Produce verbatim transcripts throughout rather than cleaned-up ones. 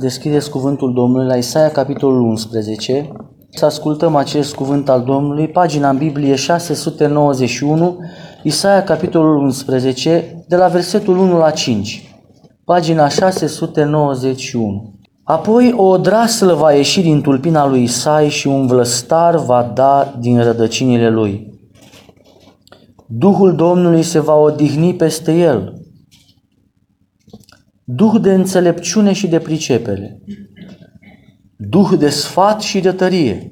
deschideți cuvântul Domnului la Isaia, capitolul unsprezece. Să ascultăm acest cuvânt al Domnului, pagina în Biblie șase sute nouăzeci și unu, Isaia, capitolul unsprezece, de la versetul unu la cinci. Pagina șase sute nouăzeci și unu. Apoi o odraslă va ieși din tulpina lui Isai și un vlăstar va da din rădăcinile lui. Duhul Domnului se va odihni peste el, Duh de înțelepciune și de pricepere, Duh de sfat și de tărie,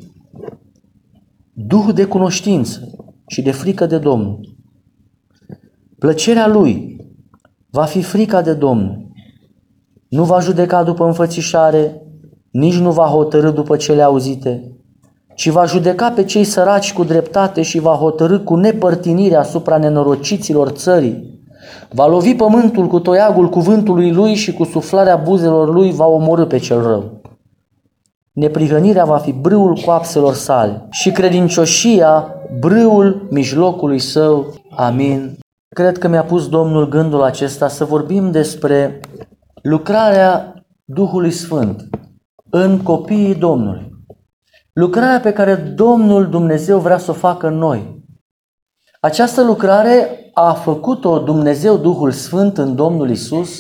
Duh de cunoștință și de frică de Domnul. Plăcerea lui va fi frica de Domnul. Nu va judeca după înfățișare, nici nu va hotărî după cele auzite, ci va judeca pe cei săraci cu dreptate și va hotărî cu nepărtinire asupra nenorociților țării. Va lovi pământul cu toiagul cuvântului lui și cu suflarea buzelor lui va omorî pe cel rău. Neprihănirea va fi brâul coapselor sale și credincioșia brâul mijlocului său. Amin. Cred că mi-a pus Domnul gândul acesta să vorbim despre lucrarea Duhului Sfânt în copiii Domnului. Lucrarea pe care Domnul Dumnezeu vrea să o facă în noi. Această lucrare a făcut-o Dumnezeu Duhul Sfânt în Domnul Isus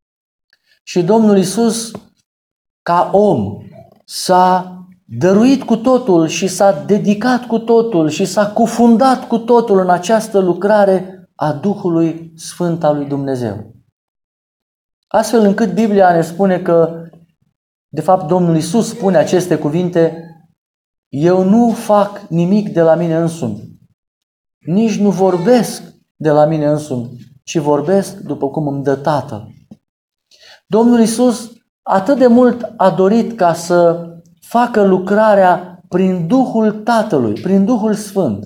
și Domnul Isus, ca om, s-a dăruit cu totul și s-a dedicat cu totul și s-a cufundat cu totul în această lucrare a Duhului Sfânt al lui Dumnezeu. Astfel încât Biblia ne spune că, de fapt, Domnul Isus spune aceste cuvinte: eu nu fac nimic de la mine însumi, nici nu vorbesc de la mine însumi, ci vorbesc după cum îmi dă Tatăl. Domnul Isus atât de mult a dorit ca să facă lucrarea prin Duhul Tatălui, prin Duhul Sfânt.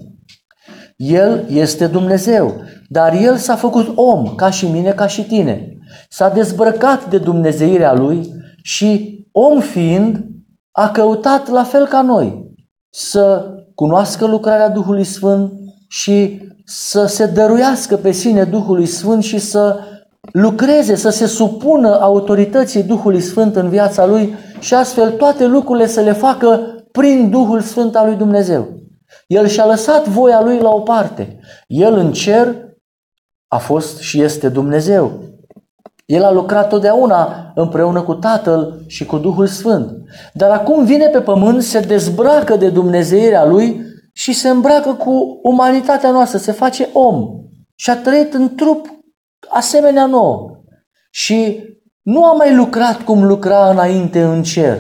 El este Dumnezeu, dar El s-a făcut om, ca și mine, ca și tine. S-a dezbrăcat de dumnezeirea Lui și, om fiind, a căutat la fel ca noi să cunoască lucrarea Duhului Sfânt și să se dăruiască pe sine Duhului Sfânt și să lucreze, să se supună autorității Duhului Sfânt în viața lui și astfel toate lucrurile să le facă prin Duhul Sfânt al lui Dumnezeu. El și-a lăsat voia lui la o parte. El în cer a fost și este Dumnezeu. El a lucrat totdeauna împreună cu Tatăl și cu Duhul Sfânt. Dar acum vine pe pământ, se dezbracă de dumnezeirea lui și se îmbracă cu umanitatea noastră, se face om și a trăit în trup asemenea nouă. Și nu a mai lucrat cum lucra înainte în cer.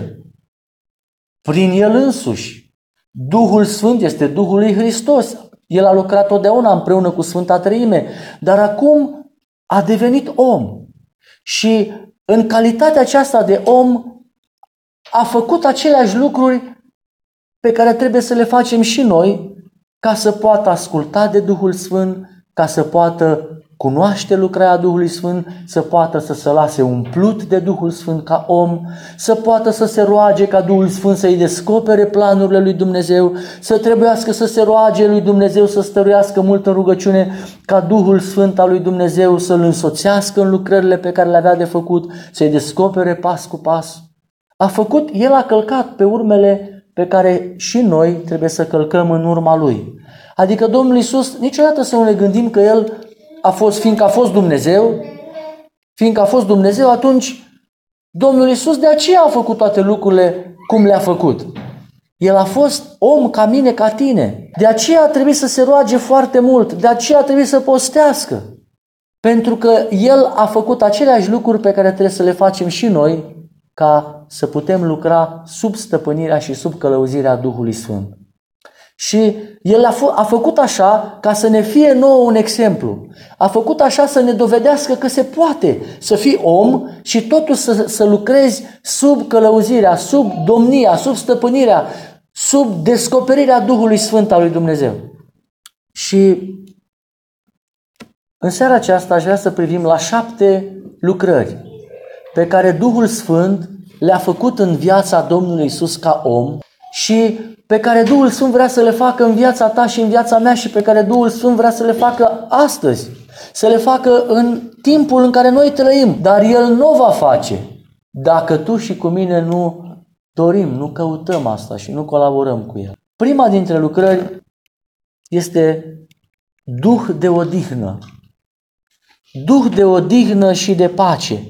Prin el însuși. Duhul Sfânt este Duhul lui Hristos. El a lucrat totdeauna împreună cu Sfânta Treime, dar acum a devenit om. Și în calitatea aceasta de om a făcut aceleași lucruri pe care trebuie să le facem și noi ca să poată asculta de Duhul Sfânt, ca să poată cunoaște lucrarea Duhului Sfânt, să poată să se lase umplut de Duhul Sfânt ca om, să poată să se roage ca Duhul Sfânt să-i descopere planurile lui Dumnezeu, să trebuiască să se roage lui Dumnezeu să stăruiască mult în rugăciune ca Duhul Sfânt al lui Dumnezeu să-l însoțească în lucrările pe care le avea de făcut, să-i descopere pas cu pas. A făcut, el a călcat pe urmele pe care și noi trebuie să călcăm în urma lui. Adică Domnul Iisus, niciodată să nu ne gândim că el a fost, fiindcă a fost Dumnezeu, fiindcă a fost Dumnezeu, atunci Domnul Iisus de aceea a făcut toate lucrurile cum le-a făcut. El a fost om ca mine, ca tine. De aceea a trebuit să se roage foarte mult, de aceea a trebuit să postească. Pentru că El a făcut aceleași lucruri pe care trebuie să le facem și noi ca să putem lucra sub stăpânirea și sub călăuzirea Duhului Sfânt. Și El a, f- a făcut așa ca să ne fie nouă un exemplu. A făcut așa să ne dovedească că se poate să fii om și totuși să, să lucrezi sub călăuzirea, sub domnia, sub stăpânirea, sub descoperirea Duhului Sfânt al lui Dumnezeu. Și în seara aceasta aș vrea să privim la șapte lucrări pe care Duhul Sfânt le-a făcut în viața Domnului Iisus ca om și pe care Duhul Sfânt vrea să le facă în viața ta și în viața mea și pe care Duhul Sfânt vrea să le facă astăzi, să le facă în timpul în care noi trăim, dar El nu o va face dacă tu și cu mine nu dorim, nu căutăm asta și nu colaborăm cu El. Prima dintre lucrări este duh de odihnă. Duh de odihnă și de pace.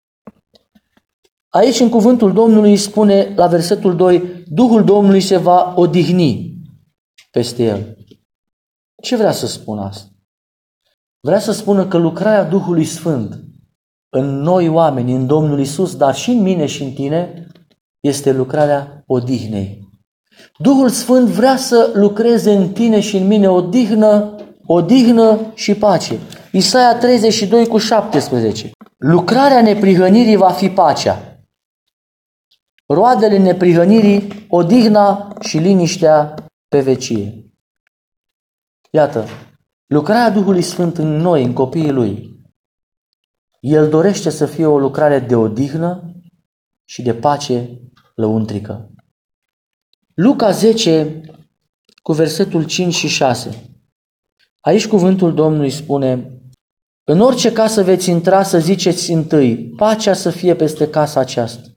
Aici în cuvântul Domnului spune la versetul doi, Duhul Domnului se va odihni peste el. Ce vrea să spună asta? Vrea să spună că lucrarea Duhului Sfânt în noi oameni, în Domnul Iisus, dar și în mine și în tine, este lucrarea odihnei. Duhul Sfânt vrea să lucreze în tine și în mine odihnă, odihnă și pace. Isaia treizeci și doi cu șaptesprezece. Lucrarea neprihănirii va fi pacea. Roadele neprihănirii, odihna și liniștea pe vecie. Iată, lucrarea Duhului Sfânt în noi, în copiii Lui, El dorește să fie o lucrare de odihnă și de pace lăuntrică. Luca zece, cu versetul cinci și șase. Aici cuvântul Domnului spune, în orice casă veți intra să ziceți întâi, pacea să fie peste casa aceasta.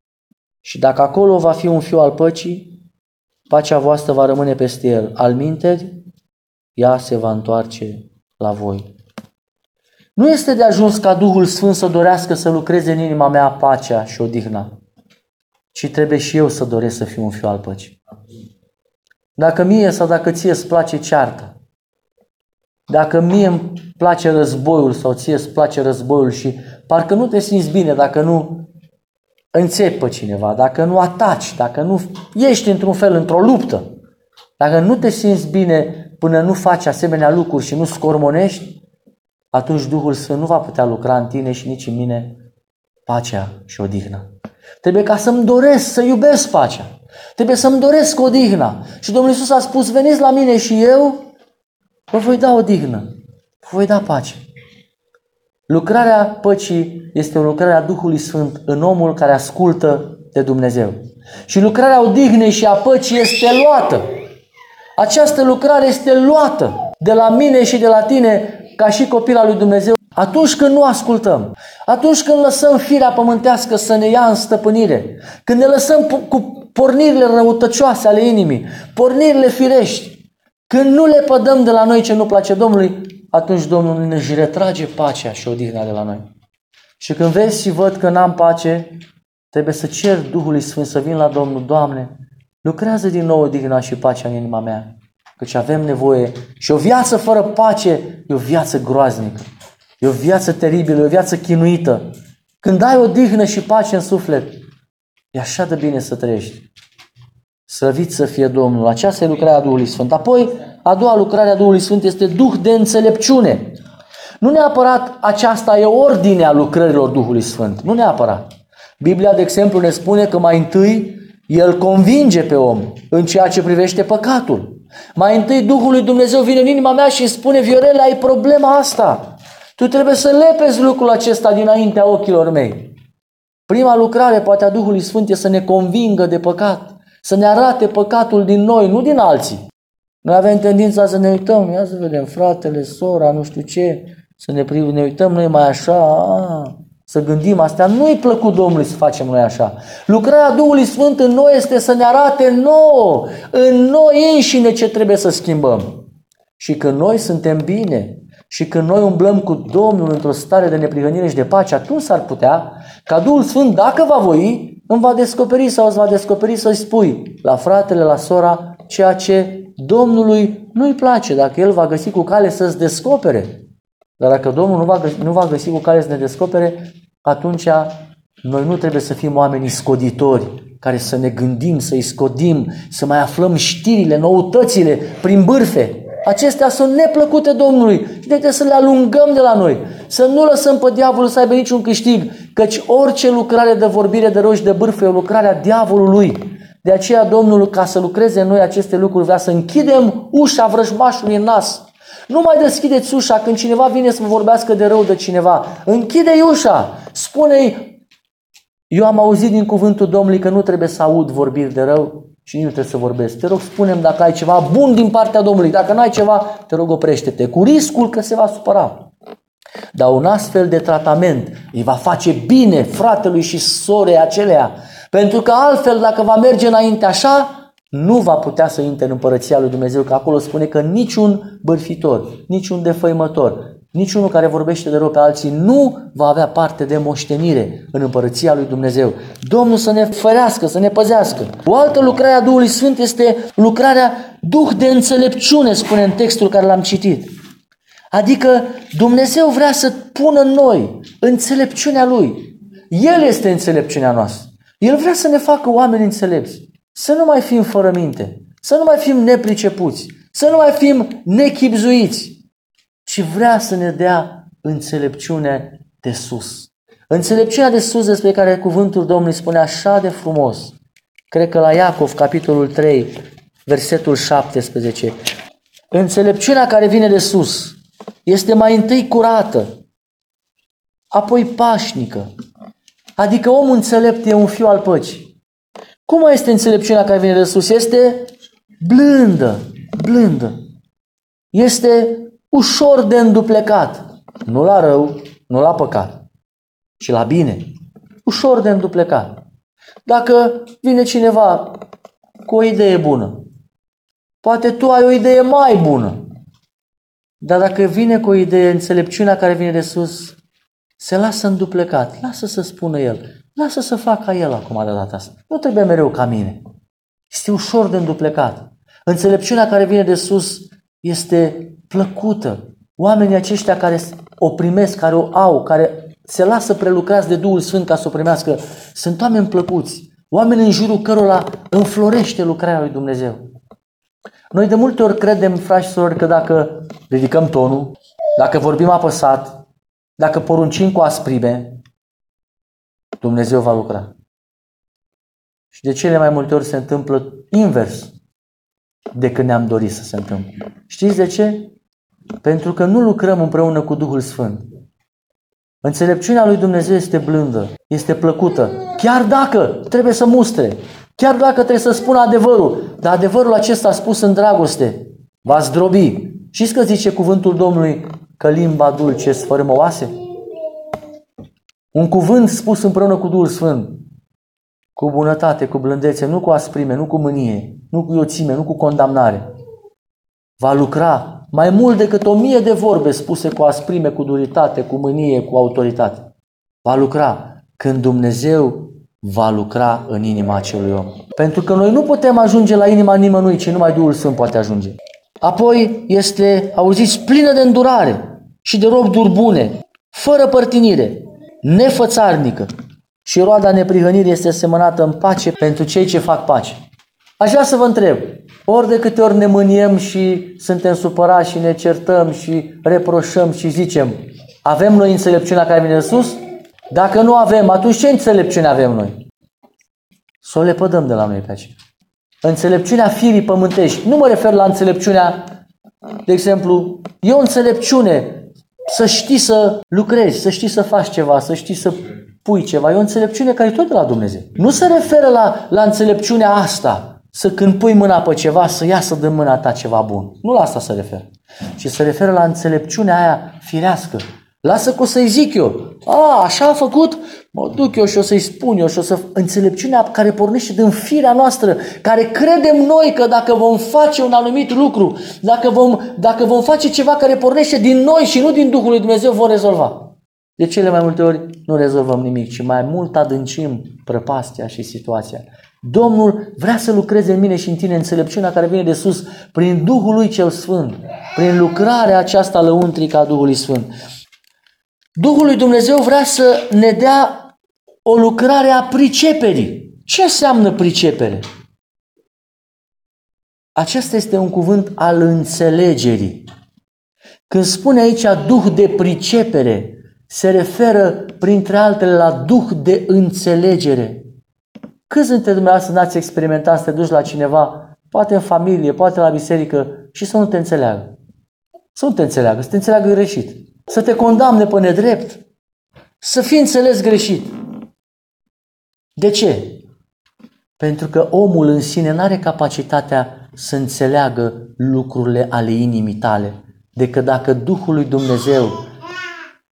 Și dacă acolo va fi un fiu al păcii, pacea voastră va rămâne peste el. Alminteri, ea se va întoarce la voi. Nu este de ajuns ca Duhul Sfânt să dorească să lucreze în inima mea pacea și odihna, ci trebuie și eu să doresc să fiu un fiu al păcii. Dacă mie sau dacă ție îți place cearta, dacă mie îmi place războiul sau ție îți place războiul și parcă nu te simți bine dacă nu înțepi pe cineva, dacă nu ataci, dacă nu ești într-un fel într-o luptă, dacă nu te simți bine până nu faci asemenea lucruri și nu scormonești, atunci Duhul Sfânt nu va putea lucra în tine și nici în mine pacea și odihna. Trebuie ca să-mi doresc să iubesc pacea. Trebuie să-mi doresc odihna. Și Domnul Iisus a spus, veniți la mine și eu vă voi da odihnă, vă voi da pace. Lucrarea păcii este o lucrare a Duhului Sfânt în omul care ascultă de Dumnezeu. Și lucrarea odihnei și a păcii este luată. Această lucrare este luată de la mine și de la tine ca și copil al lui Dumnezeu atunci când nu ascultăm, atunci când lăsăm firea pământească să ne ia în stăpânire, când ne lăsăm cu pornirile răutăcioase ale inimii, pornirile firești, când nu le pădăm de la noi ce nu place Domnului, atunci Domnul ne își retrage pacea și odihna de la noi. Și când vezi și văd că n-am pace, trebuie să cer Duhului Sfânt să vin la Domnul, Doamne, lucrează din nou odihna și pacea în inima mea, căci avem nevoie. Și o viață fără pace e o viață groaznică, e o viață teribilă, e o viață chinuită. Când ai odihnă și pace în suflet, e așa de bine să trăiești. Slăvit să fie Domnul. Aceasta e lucrarea Duhului Sfânt. Apoi, a doua lucrare a Duhului Sfânt este Duh de înțelepciune. Nu neapărat aceasta e ordinea lucrărilor Duhului Sfânt. Nu neapărat. Biblia, de exemplu, ne spune că mai întâi El convinge pe om în ceea ce privește păcatul. Mai întâi Duhul lui Dumnezeu vine în inima mea și îmi spune, Viorel, ai problema asta. Tu trebuie să lepezi lucrul acesta dinaintea ochilor mei. Prima lucrare, poate, a Duhului Sfânt este să ne convingă de păcat, să ne arate păcatul din noi, nu din alții. Noi avem tendința să ne uităm, ia să vedem, fratele, sora, nu știu ce, să ne, ne uităm noi mai așa, a, să gândim astea. Nu-i plăcut Domnului să facem noi așa. Lucrarea Duhului Sfânt în noi este să ne arate nouă, în noi înșine ce trebuie să schimbăm. Și când noi suntem bine și când noi umblăm cu Domnul într-o stare de neprihănire și de pace, atunci s-ar putea ca Duhul Sfânt, dacă va voi, îmi va descoperi sau îți va descoperi să-i spui la fratele, la sora, ceea ce Domnului nu-i place, dacă El va găsi cu cale să-ți descopere. Dar dacă Domnul nu va, găsi, nu va găsi cu cale să ne descopere, atunci noi nu trebuie să fim oamenii scoditori, care să ne gândim, să-i scodim, să mai aflăm știrile, noutățile prin bârfe. Acestea sunt neplăcute Domnului și trebuie să le alungăm de la noi. Să nu lăsăm pe diavolul să aibă niciun câștig, căci orice lucrare de vorbire de rău și de bârfă e o lucrare a diavolului. De aceea Domnul, ca să lucreze în noi aceste lucruri, vrea să închidem ușa vrăjmașului în nas. Nu mai deschideți ușa când cineva vine să vă vorbească de rău de cineva. Închide-i ușa, spune-i, eu am auzit din cuvântul Domnului că nu trebuie să aud vorbiri de rău și nici nu trebuie să vorbesc. Te rog, spune-mi dacă ai ceva bun din partea Domnului. Dacă nu ai ceva, te rog, oprește-te, cu riscul că se va supăra. Dar un astfel de tratament îi va face bine fratelui și sorei acelea, pentru că altfel, dacă va merge înainte așa, nu va putea să intre în împărăția lui Dumnezeu, că acolo spune că niciun bârfitor, niciun defăimător, niciunul care vorbește de rău pe alții nu va avea parte de moștenire în împărăția lui Dumnezeu. Domnul să ne ferească, să ne păzească. O altă lucrare a Duhului Sfânt este lucrarea Duh de înțelepciune, spune în textul care l-am citit. Adică Dumnezeu vrea să pună în noi înțelepciunea Lui. El este înțelepciunea noastră. El vrea să ne facă oameni înțelepți. Să nu mai fim fără minte, să nu mai fim nepricepuți, să nu mai fim nechibzuiți, ci vrea să ne dea înțelepciune de sus. Înțelepciunea de sus despre care cuvântul Domnului spune așa de frumos. Cred că la Iacov, capitolul trei, versetul șaptesprezece. Înțelepciunea care vine de sus este mai întâi curată, apoi pașnică. Adică omul înțelept e un fiu al păcii. Cum este înțelepciunea care vine de sus? Este blândă, blândă. Este ușor de înduplecat. Nu la rău, nu la păcat, ci la bine. Ușor de înduplecat. Dacă vine cineva cu o idee bună, poate tu ai o idee mai bună. Dar dacă vine cu o idee, înțelepciunea care vine de sus, se lasă înduplecat. Lasă să spună el. Lasă să facă el acum de data asta. Nu trebuie mereu ca mine. Este ușor de înduplecat. Înțelepciunea care vine de sus este plăcută. Oamenii aceștia care o primesc, care o au, care se lasă prelucrați de Duhul Sfânt ca să o primească, sunt oameni plăcuți. Oameni în jurul cărora înflorește lucrarea lui Dumnezeu. Noi de multe ori credem, frați și surori, că dacă ridicăm tonul, dacă vorbim apăsat, dacă poruncim cu asprime, Dumnezeu va lucra. Și de cele mai multe ori se întâmplă invers decât ne-am dorit să se întâmple. Știți de ce? Pentru că nu lucrăm împreună cu Duhul Sfânt. Înțelepciunea lui Dumnezeu este blândă, este plăcută, chiar dacă trebuie să mustre, chiar dacă trebuie să spună adevărul, dar adevărul acesta spus în dragoste va zdrobi. Știți că zice cuvântul Domnului că limba dulce sfărâmă oase? Un cuvânt spus împreună cu Duhul Sfânt, cu bunătate, cu blândețe, nu cu asprime, nu cu mânie, nu cu ioțime, nu cu condamnare, va lucra mai mult decât o mie de vorbe spuse cu asprime, cu duritate, cu mânie, cu autoritate. Va lucra când Dumnezeu va lucra în inima acelui om. Pentru că noi nu putem ajunge la inima nimănui, ci numai Duhul Sfânt poate ajunge. Apoi este, auziți, plină de îndurare și de robduri bune, fără părtinire, nefățarnică, și roada neprihănirii este semănată în pace pentru cei ce fac pace. Aș vrea să vă întreb, ori de câte ori ne mâniem și suntem supărați și ne certăm și reproșăm și zicem, avem noi înțelepciunea care vine de sus? Dacă nu avem, atunci ce înțelepciune avem noi? Să o lepădăm de la noi pe aceea. Înțelepciunea firii pământești. Nu mă refer la înțelepciunea, de exemplu, e o înțelepciune să știi să lucrezi, să știi să faci ceva, să știi să pui ceva. E o înțelepciune care e tot de la Dumnezeu. Nu se referă la, la înțelepciunea asta, să când pui mâna pe ceva, să iasă din mâna ta ceva bun. Nu la asta se referă. Ci se referă la înțelepciunea aia firească. Lasă că o să-i zic eu. A, așa a făcut? Mă duc eu și o să-i spun eu și o să... Înțelepciunea care pornește din firea noastră, care credem noi că dacă vom face un anumit lucru, dacă vom, dacă vom face ceva care pornește din noi și nu din Duhul lui Dumnezeu, vom rezolva. De cele mai multe ori nu rezolvăm nimic, ci mai mult adâncim prăpastia și situația. Domnul vrea să lucreze în mine și în tine înțelepciunea care vine de sus prin Duhul lui cel Sfânt, prin lucrarea aceasta lăuntrică a Duhului Sfânt. Duhul lui Dumnezeu vrea să ne dea o lucrare a priceperii. Ce înseamnă pricepere? Acesta este un cuvânt al înțelegerii. Când spune aici Duh de pricepere, se referă printre altele la Duh de înțelegere. Câți dintre dumneavoastră n-ați experimentat să te duci la cineva, poate în familie, poate la biserică, și să nu te înțeleagă? Să nu te înțeleagă, să te înțeleagă greșit. Să te condamne pe nedrept, să fii înțeles greșit. De ce? Pentru că omul în sine nu are capacitatea să înțeleagă lucrurile ale inimii tale, decât dacă Duhul lui Dumnezeu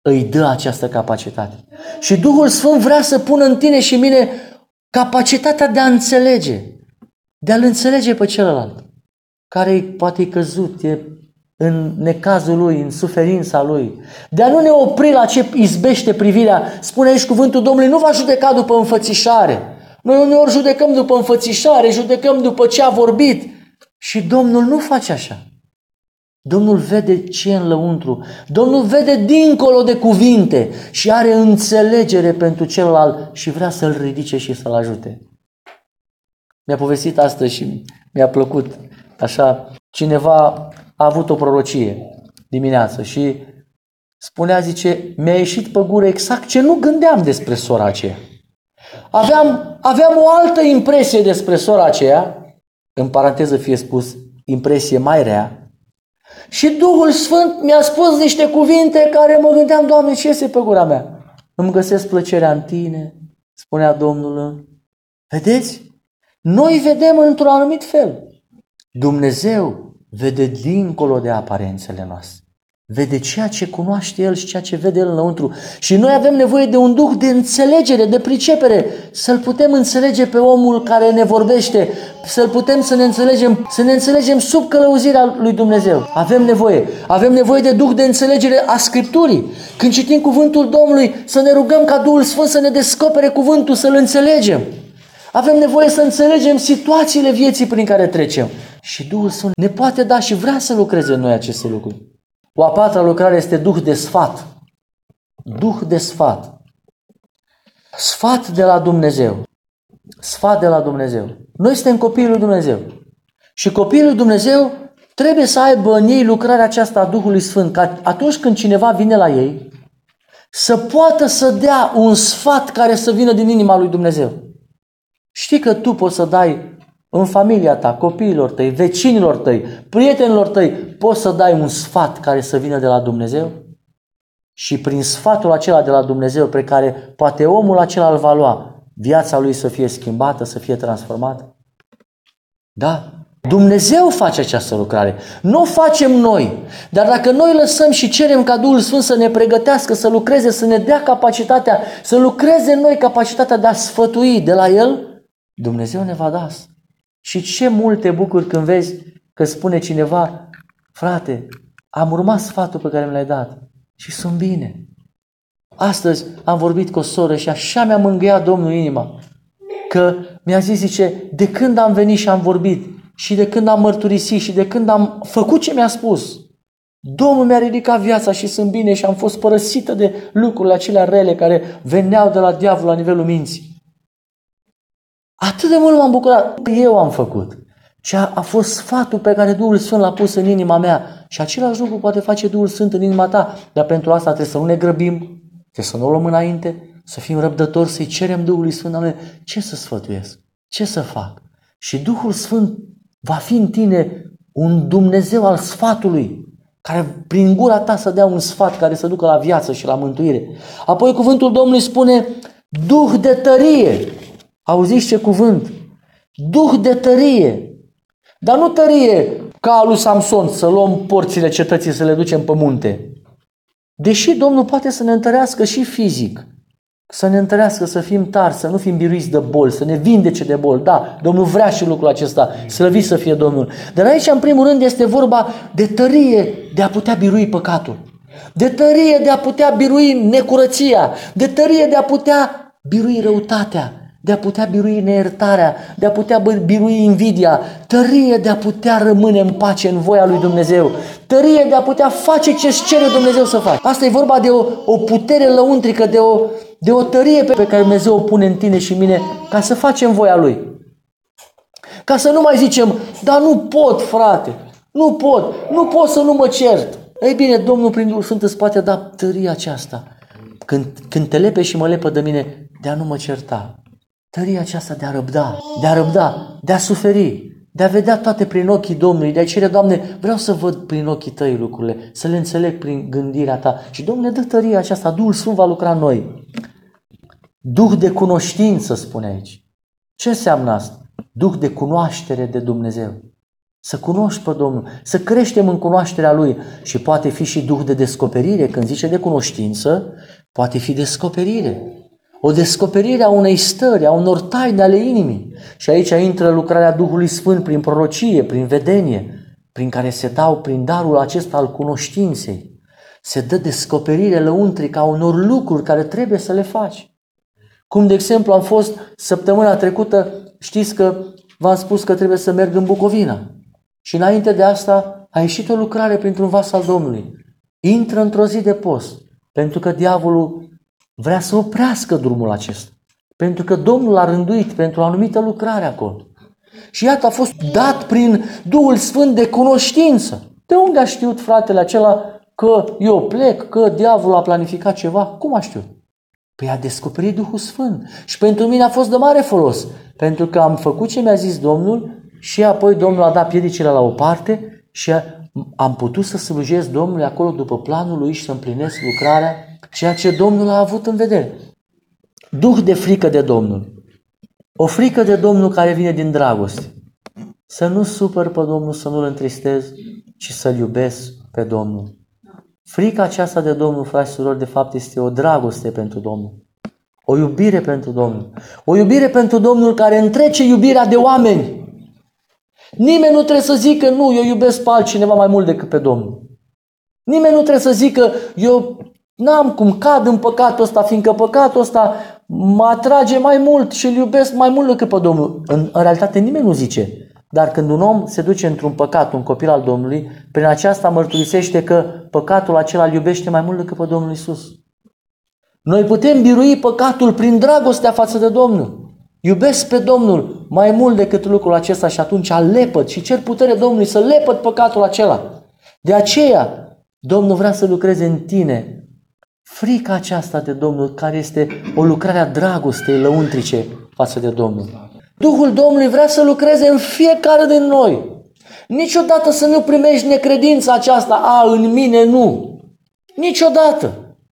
îi dă această capacitate. Și Duhul Sfânt vrea să pună în tine și mine capacitatea de a înțelege, de a-l înțelege pe celălalt, care poate e căzut, e în necazul lui, în suferința lui, de a nu ne opri la ce izbește privirea. Spune aici cuvântul Domnului, nu va judeca după înfățișare. Noi uneori judecăm după înfățișare, judecăm după ce a vorbit și Domnul nu face așa. Domnul vede ce e în lăuntru, Domnul vede dincolo de cuvinte și are înțelegere pentru celălalt și vrea să-l ridice și să-l ajute. Mi-a povestit astăzi și mi-a plăcut așa, cineva a avut o prorocie dimineață și spunea, zice, mi-a ieșit pe gură exact ce nu gândeam despre sora aceea. Aveam, aveam o altă impresie despre sora aceea, în paranteză fie spus, impresie mai rea, și Duhul Sfânt mi-a spus niște cuvinte care mă gândeam, Doamne, ce iese pe gura mea? Îmi găsesc plăcerea în Tine, spunea Domnul. Vedeți? Noi vedem într-un anumit fel. Dumnezeu vede dincolo de aparențele noastre. Vede ceea ce cunoaște El și ceea ce vede El înăuntru. Și noi avem nevoie de un duh de înțelegere, de pricepere, să-L putem înțelege pe omul care ne vorbește, să-L putem să ne înțelegem, să ne înțelegem sub călăuzirea lui Dumnezeu. Avem nevoie. Avem nevoie de duh de înțelegere a Scripturii. Când citim cuvântul Domnului, să ne rugăm ca Duhul Sfânt să ne descopere cuvântul, să-L înțelegem. Avem nevoie să înțelegem situațiile vieții prin care trecem. Și Duhul Sfânt ne poate da și vrea să lucreze în noi aceste lucruri. O a patra lucrare este duh de sfat. Duh de sfat. Sfat de la Dumnezeu. Sfat de la Dumnezeu. Noi suntem copiii lui Dumnezeu. Și copiii lui Dumnezeu trebuie să aibă în ei lucrarea aceasta a Duhului Sfânt, ca atunci când cineva vine la ei, să poată să dea un sfat care să vină din inima lui Dumnezeu. Știi că tu poți să dai în familia ta, copiilor tăi, vecinilor tăi, prietenilor tăi, poți să dai un sfat care să vină de la Dumnezeu? Și prin sfatul acela de la Dumnezeu, pe care poate omul acela îl va lua, viața lui să fie schimbată, să fie transformată? Da, Dumnezeu face această lucrare. Nu o facem noi. Dar dacă noi lăsăm și cerem ca Duhul Sfânt să ne pregătească, să lucreze, să ne dea capacitatea, să lucreze în noi capacitatea de a sfătui de la El, Dumnezeu ne va da asta. Și ce mult te bucuri când vezi că spune cineva, frate, am urmat sfatul pe care mi l-ai dat și sunt bine. Astăzi am vorbit cu o soră și așa mi-a mângâiat Domnul inima, că mi-a zis, zice, de când am venit și am vorbit și de când am mărturisit și de când am făcut ce mi-a spus, Domnul mi-a ridicat viața și sunt bine și am fost părăsită de lucrurile acelea rele care veneau de la diavol la nivelul minții. Atât de mult m-am bucurat. Eu am făcut. Și a, a fost sfatul pe care Duhul Sfânt l-a pus în inima mea. Și același lucru poate face Duhul Sfânt în inima ta. Dar pentru asta trebuie să nu ne grăbim, trebuie să nu o luăm înainte, să fim răbdători, să-i cerem Duhului Sfânt, Doamne, ce să sfătuiesc? Ce să fac? Și Duhul Sfânt va fi în tine un Dumnezeu al sfatului, care prin gura ta să dea un sfat care să ducă la viață și la mântuire. Apoi cuvântul Domnului spune Duh de tărie. Auziți ce cuvânt? Duh de tărie. Dar nu tărie ca a lui Samson, să luăm porțile cetății să le ducem pe munte. Deși Domnul poate să ne întărească și fizic, să ne întărească, să fim tari, să nu fim biruiți de boli, să ne vindece de boli. Da, Domnul vrea și lucrul acesta, slăvit să fie Domnul. Dar aici, în primul rând, este vorba de tărie de a putea birui păcatul, de tărie de a putea birui necurăția, de tărie de a putea birui răutatea, de a putea birui neiertarea, de a putea birui invidia, tărie de a putea rămâne în pace în voia lui Dumnezeu, tărie de a putea face ce-ți cere Dumnezeu să faci. Asta e vorba de o, o putere lăuntrică, de o, de o tărie pe care Dumnezeu o pune în tine și în mine ca să facem voia Lui. Ca să nu mai zicem, dar nu pot, frate, nu pot, nu pot să nu mă cert. Ei bine, Domnul prin Duhul Sfânt îți poate da tăria aceasta. Când, când te lepe și mă lepă de mine, de a nu mă certa. Tăria aceasta de a răbda, de a răbda, de a suferi, de a vedea toate prin ochii Domnului, de a cere, Doamne, vreau să văd prin ochii Tăi lucrurile, să le înțeleg prin gândirea Ta. Și Domnul ne dă tăria aceasta, Duhul Sfânt va lucra în noi. Duh de cunoștință, spune aici. Ce înseamnă asta? Duh de cunoaștere de Dumnezeu. Să cunoști pe Domnul, să creștem în cunoașterea Lui. Și poate fi și duh de descoperire. Când zice de cunoștință, poate fi descoperire. O descoperire a unei stări, a unor taine ale inimii. Și aici intră lucrarea Duhului Sfânt prin prorocie, prin vedenie, prin care se dau, prin darul acesta al cunoștinței. Se dă descoperire lăuntrică a unor lucruri care trebuie să le faci. Cum de exemplu am fost săptămâna trecută, știți că v-am spus că trebuie să merg în Bucovina. Și înainte de asta a ieșit o lucrare printr-un vas al Domnului. Intră într-o zi de post, pentru că diavolul vrea să oprească drumul acesta. Pentru că Domnul a rânduit pentru o anumită lucrare acolo. Și iată a fost dat prin Duhul Sfânt de cunoștință. De unde a știut fratele acela că eu plec, că diavolul a planificat ceva? Cum a știut? Păi a descoperit Duhul Sfânt. Și pentru mine a fost de mare folos. Pentru că am făcut ce mi-a zis Domnul și apoi Domnul a dat piedicile la o parte și am putut să slujesc Domnului acolo după planul Lui și să împlinesc lucrarea, ceea ce Domnul a avut în vedere. Duh de frică de Domnul. O frică de Domnul care vine din dragoste. Să nu supăr pe Domnul, să nu-L întristez, ci să-L iubesc pe Domnul. Frica aceasta de Domnul, frați și surori, de fapt este o dragoste pentru Domnul. O iubire pentru Domnul. O iubire pentru Domnul care întrece iubirea de oameni. Nimeni nu trebuie să zică, nu, eu iubesc pe altcineva mai mult decât pe Domnul. Nimeni nu trebuie să zică, eu n-am cum, cad în păcatul ăsta, fiindcă păcatul ăsta mă atrage mai mult și îl iubesc mai mult decât pe Domnul. În, în realitate nimeni nu zice. Dar când un om se duce într-un păcat, un copil al Domnului, prin aceasta mărturisește că păcatul acela îl iubește mai mult decât pe Domnul Iisus. Noi putem birui păcatul prin dragostea față de Domnul. Iubesc pe Domnul mai mult decât lucrul acesta și atunci lepăd și cer putere Domnului să lepăd păcatul acela. De aceea, Domnul vrea să lucreze în tine frica aceasta de Domnul, care este o lucrare a dragostei lăuntrice față de Domnul. Duhul Domnului vrea să lucreze în fiecare din noi. Niciodată să nu primești necredința aceasta, a, în mine nu. Niciodată.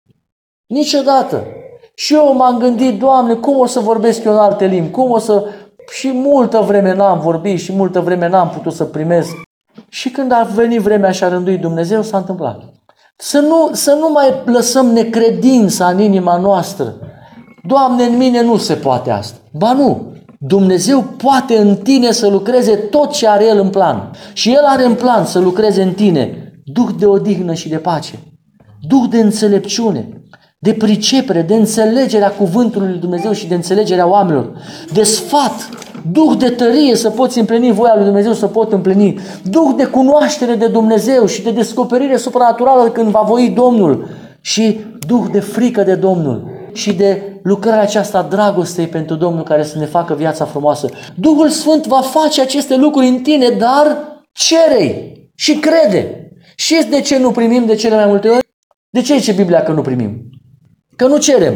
Niciodată. Și eu m-am gândit, Doamne, cum o să vorbesc eu în alte limbi? Cum o să... Și multă vreme n-am vorbit și multă vreme n-am putut să primesc. Și când a venit vremea și a rânduit Dumnezeu, s-a întâmplat. Să nu, să nu mai lăsăm necredința în inima noastră. Doamne, în mine nu se poate asta. Ba nu. Dumnezeu poate în tine să lucreze tot ce are El în plan. Și El are în plan să lucreze în tine duh de odihnă și de pace, duh de înțelepciune, de pricepere, de înțelegerea cuvântului lui Dumnezeu și de înțelegerea oamenilor, de sfat, duh de tărie să poți împlini voia lui Dumnezeu, să pot împlini, duh de cunoaștere de Dumnezeu și de descoperire supranaturală când va voi Domnul și duh de frică de Domnul și de lucrarea aceasta a dragostei pentru Domnul care să ne facă viața frumoasă. Duhul Sfânt va face aceste lucruri în tine, dar cere-i și crede. Și de ce nu primim de cele mai multe ori? De ce zice Biblia că nu primim? Că nu cerem.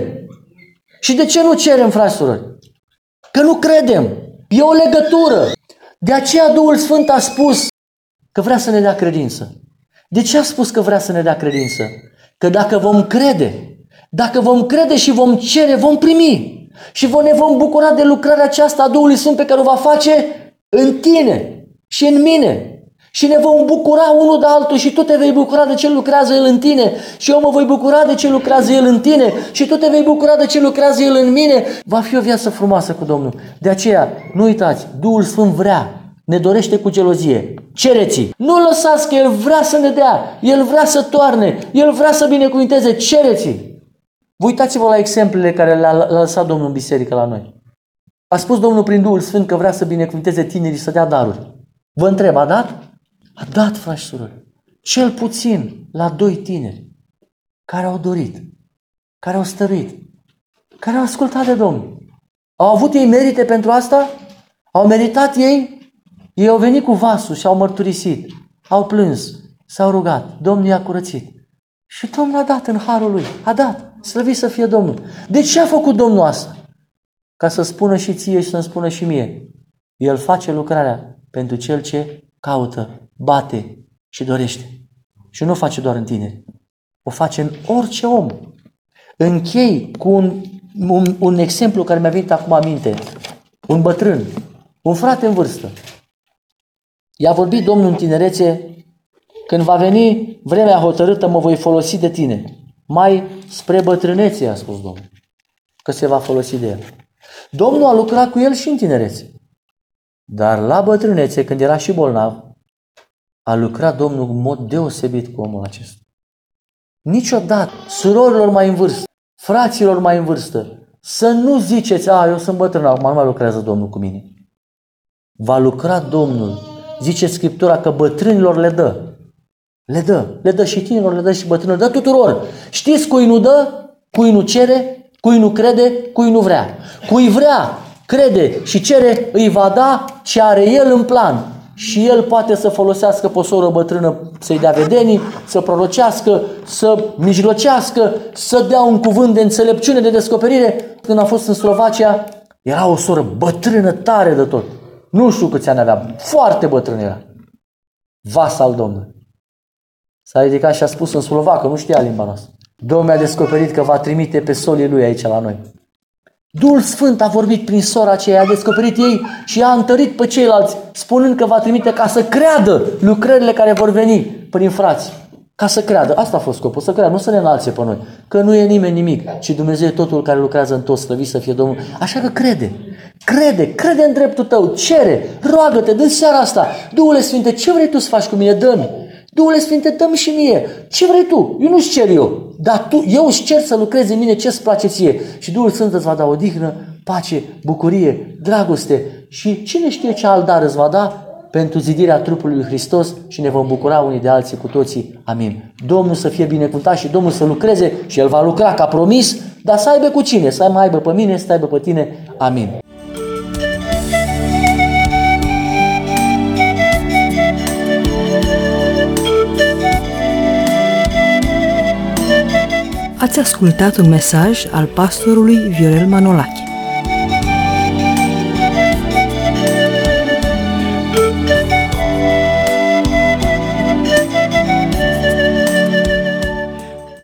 Și de ce nu cerem, frați și surori? Că nu credem. E o legătură. De aceea Duhul Sfânt a spus că vrea să ne dea credință. De ce a spus că vrea să ne dea credință? Că dacă vom crede, dacă vom crede și vom cere, vom primi. Și ne vom bucura de lucrarea aceasta a Duhului Sfânt pe care o va face în tine și în mine. Și ne vom bucura unul de altul și tu te vei bucura de ce lucrează El în tine și eu mă voi bucura de ce lucrează El în tine și tu te vei bucura de ce lucrează El în mine. Va fi o viață frumoasă cu Domnul. De aceea, nu uitați, Duhul Sfânt vrea, ne dorește cu gelozie. Cereți! Nu lăsați că El vrea să ne dea, El vrea să toarne, El vrea să binecuvinteze, cereți! Vă uitați-vă la exemplele care le-a lăsat Domnul în biserică la noi. A spus Domnul prin Duhul Sfânt că vrea să binecuvinteze tinerii, să dea daruri. Vă întreb, a dat? A dat, frați și surori, cel puțin la doi tineri care au dorit, care au stăruit, care au ascultat de Domnul. Au avut ei merite pentru asta? Au meritat ei? Ei au venit cu vasul și au mărturisit, au plâns, s-au rugat, Domnul i-a curățit. Și Domnul a dat în harul Lui, a dat, slăvit să fie Domnul. De ce a făcut Domnul asta? Ca să spună și ție și să-mi spună și mie. El face lucrarea pentru cel ce caută, bate și dorește. Și nu o face doar în tineri. O face în orice om. Închei cu un, un, un exemplu care mi-a venit acum aminte. Un bătrân, un frate în vârstă. I-a vorbit Domnul în tinerețe: când va veni vremea hotărâtă, mă voi folosi de tine. Mai spre bătrânețe, a spus Domnul, că se va folosi de el. Domnul a lucrat cu el și în tinerețe. Dar la bătrânețe, când era și bolnav, a lucrat Domnul în mod deosebit cu omul acesta. Niciodată, surorilor mai în vârstă, fraților mai în vârstă, să nu ziceți: a, eu sunt bătrân, acum nu mai lucrează Domnul cu mine. Va lucra Domnul. Zice Scriptura că bătrânilor le dă. Le dă. Le dă și tinerilor, le dă și bătrânilor, dă tuturor. Știți cui nu dă? Cui nu cere? Cui nu crede? Cui nu vrea? Cui vrea, crede și cere, îi va da ce are el în plan. Și el poate să folosească pe o soră bătrână să-i dea vedenii, să prorocească, să mijlocească, să dea un cuvânt de înțelepciune, de descoperire. Când am fost în Slovacia, era o soră bătrână tare de tot. Nu știu câți ani avea, foarte bătrân era. Vas al Domnului. S-a ridicat și a spus în slovacă, nu știa limba noastră: Domnul mi-a descoperit că va trimite pe solii lui aici la noi. Duhul Sfânt a vorbit prin sora aceea, a descoperit ei și a întărit pe ceilalți, spunând că va trimite ca să creadă lucrările care vor veni prin frați. Ca să creadă. Asta a fost scopul, să creadă, nu să ne înalțe pe noi. Că nu e nimeni nimic, ci Dumnezeu e totul care lucrează în toți, slăvit să fie Domnul. Așa că crede, crede, crede în dreptul tău, cere, roagă-te, dă seara asta: Duhule Sfinte, ce vrei tu să faci cu mine? Dă-mi. Duhule Sfinte, dă-mi și mie. Ce vrei tu? Eu nu-ți cer eu, dar tu, eu îți cer să lucrezi în mine ce-ți place ție. Și Duhul Sfânt îți va da odihnă, pace, bucurie, dragoste și cine știe ce alt dar îți va da pentru zidirea trupului lui Hristos și ne vom bucura unii de alții cu toții. Amin. Domnul să fie binecuvântat și Domnul să lucreze și El va lucra ca promis, dar să aibă cu cine? Să mai aibă pe mine, să aibă pe tine. Amin. Ați ascultat un mesaj al pastorului Viorel Manolache.